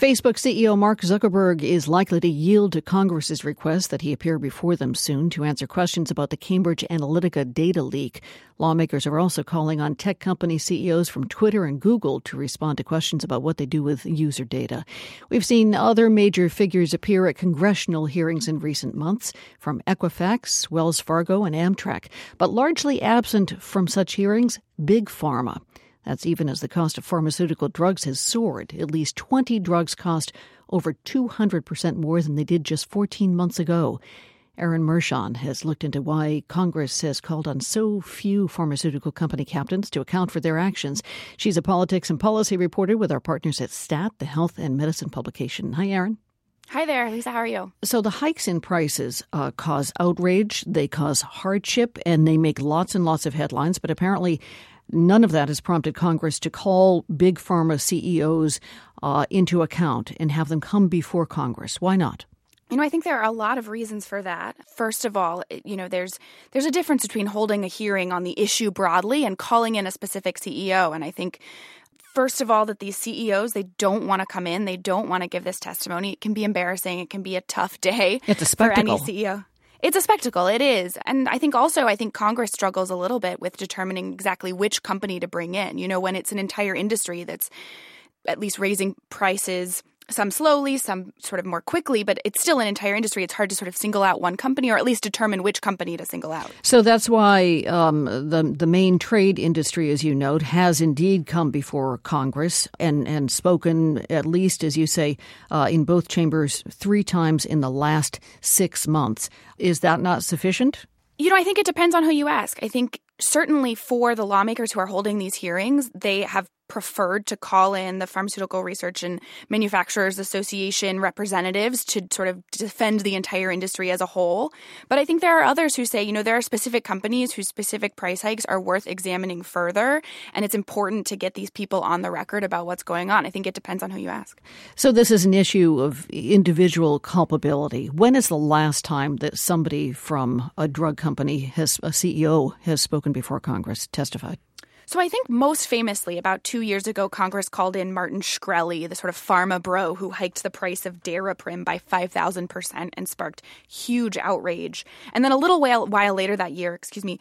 Facebook CEO Mark Zuckerberg is likely to yield to Congress's request that he appear before them soon to answer questions about the Cambridge Analytica data leak. Lawmakers are also calling on tech company CEOs from Twitter and Google to respond to questions about what they do with user data. We've seen other major figures appear at congressional hearings in recent months, from Equifax, Wells Fargo, and Amtrak. But largely absent from such hearings, Big Pharma. That's even as the cost of pharmaceutical drugs has soared. At least 20 drugs cost over 200% more than they did just 14 months ago. Erin Mershon has looked into why Congress has called on so few pharmaceutical company captains to account for their actions. She's a politics and policy reporter with our partners at STAT, the health and medicine publication. Hi, Erin. Hi there, Lisa. How are you? So the hikes in prices cause outrage, they cause hardship, and they make lots and lots of headlines. But apparently none of that has prompted Congress to call big pharma CEOs into account and have them come before Congress. Why not? I think there are a lot of reasons for that. First of all, there's a difference between holding a hearing on the issue broadly and calling in a specific CEO. And I think, first of all, that these CEOs, they don't want to come in. They don't want to give this testimony. It can be embarrassing. It can be a tough day it's a spectacle. For any CEO. It's a spectacle. It is. And I think Congress struggles a little bit with determining exactly which company to bring in. When it's an entire industry that's at least raising prices, some slowly, some sort of more quickly, but it's still an entire industry. It's hard to sort of single out one company or at least determine which company to single out. So that's why the main trade industry, as you note, has indeed come before Congress and spoken, at least, as you say, in both chambers 3 times in the last 6 months. Is that not sufficient? I think it depends on who you ask. I think certainly for the lawmakers who are holding these hearings, they have preferred to call in the Pharmaceutical Research and Manufacturers Association representatives to sort of defend the entire industry as a whole. But I think there are others who say, there are specific companies whose specific price hikes are worth examining further, and it's important to get these people on the record about what's going on. I think it depends on who you ask. So this is an issue of individual culpability. When is the last time that somebody from a drug company, a CEO, has spoken before Congress, testified? So I think most famously, about 2 years ago, Congress called in Martin Shkreli, the sort of pharma bro who hiked the price of Daraprim by 5,000% and sparked huge outrage. And then a little while later that year,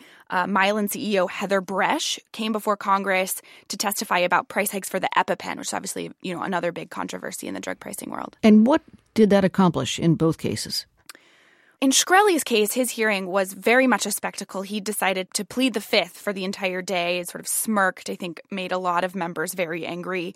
Mylan CEO Heather Bresch came before Congress to testify about price hikes for the EpiPen, which is obviously, another big controversy in the drug pricing world. And what did that accomplish in both cases? In Shkreli's case, his hearing was very much a spectacle. He decided to plead the fifth for the entire day. It sort of smirked, I think, made a lot of members very angry.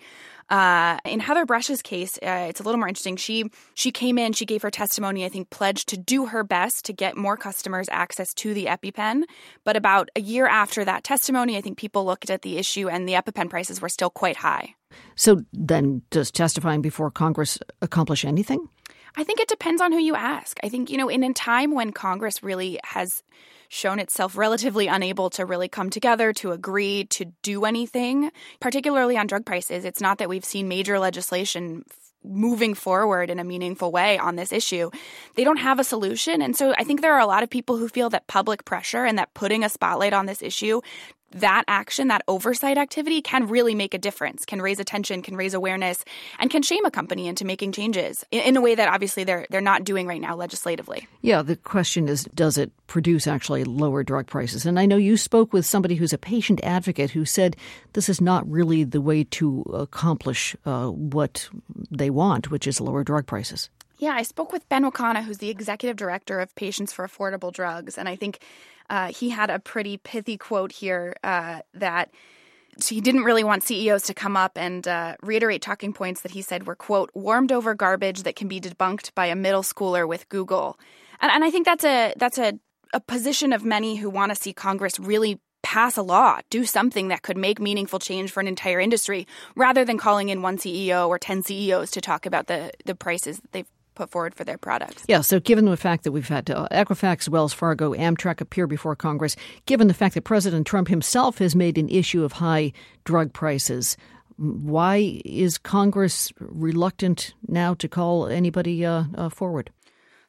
In Heather Bresch's case, it's a little more interesting. She came in, she gave her testimony, I think, pledged to do her best to get more customers access to the EpiPen. But about a year after that testimony, I think people looked at the issue and the EpiPen prices were still quite high. So then does testifying before Congress accomplish anything? I think it depends on who you ask. I think, in a time when Congress really has shown itself relatively unable to really come together, to agree, to do anything, particularly on drug prices, it's not that we've seen major legislation moving forward in a meaningful way on this issue. They don't have a solution. And so I think there are a lot of people who feel that public pressure and that putting a spotlight on this issue, that action, that oversight activity can really make a difference, can raise attention, can raise awareness, and can shame a company into making changes in a way that obviously they're not doing right now legislatively. Yeah, the question is, does it produce actually lower drug prices? And I know you spoke with somebody who's a patient advocate who said this is not really the way to accomplish what they want, which is lower drug prices. Yeah, I spoke with Ben Wakana, who's the executive director of Patients for Affordable Drugs, and I think he had a pretty pithy quote here that he didn't really want CEOs to come up and reiterate talking points that he said were, quote, warmed over garbage that can be debunked by a middle schooler with Google. And I think that's a position of many who want to see Congress really pass a law, do something that could make meaningful change for an entire industry, rather than calling in one CEO or 10 CEOs to talk about the prices that they've put forward for their products. Yeah, so given the fact that we've had Equifax, Wells Fargo, Amtrak appear before Congress, given the fact that President Trump himself has made an issue of high drug prices, why is Congress reluctant now to call anybody forward?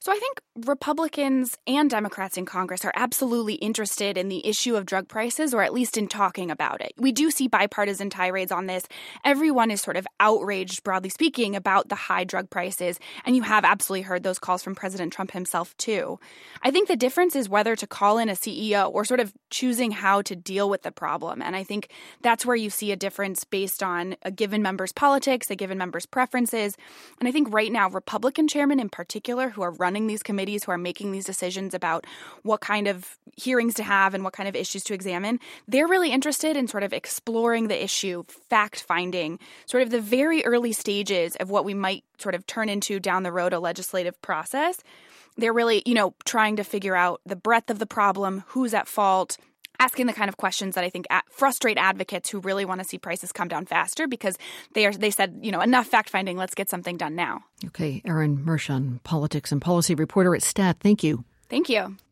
So I think Republicans and Democrats in Congress are absolutely interested in the issue of drug prices, or at least in talking about it. We do see bipartisan tirades on this. Everyone is sort of outraged, broadly speaking, about the high drug prices. And you have absolutely heard those calls from President Trump himself, too. I think the difference is whether to call in a CEO or sort of choosing how to deal with the problem. And I think that's where you see a difference based on a given member's politics, a given member's preferences. And I think right now, Republican chairmen in particular, who are running these committees, who are making these decisions about what kind of hearings to have and what kind of issues to examine, they're really interested in sort of exploring the issue, fact-finding, sort of the very early stages of what we might sort of turn into down the road a legislative process. They're really, trying to figure out the breadth of the problem, who's at fault, asking the kind of questions that I think frustrate advocates who really want to see prices come down faster because they said, enough fact-finding, let's get something done now. Okay, Erin Mershon, politics and policy reporter at STAT. Thank you. Thank you.